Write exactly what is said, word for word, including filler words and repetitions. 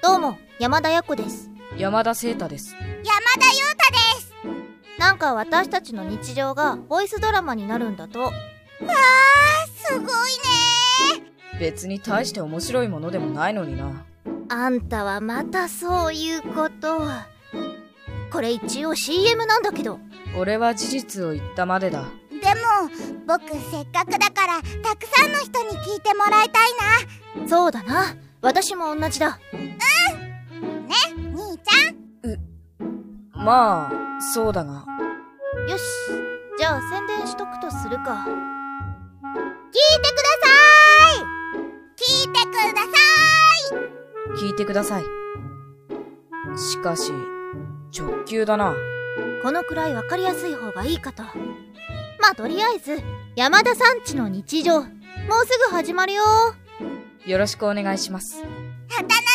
どうも、山田や子です。 山田聖太です。 山田優太です。 なんか私たちの日常がボイスドラマになるんだと。わー、すごいねー。別に大して面白いものでもないのにな。 あんたはまたそういうこと。これ一応 シーエム なんだけど。 俺は事実を言ったまでだ。 でも僕せっかくだからたくさんの人に聞いてもらいたいな。 そうだな、私も同じだ。 うんね、兄ちゃん。 うまあそうだが。 よし、じゃあ宣伝しとくとするか。 聞いてください。聞いてください。 聞いてください。しかし直球だな。 このくらいわかりやすい方がいいかと。まあとりあえず山田さんちの日常、もうすぐ始まるよ。 よろしくお願いします。 またな。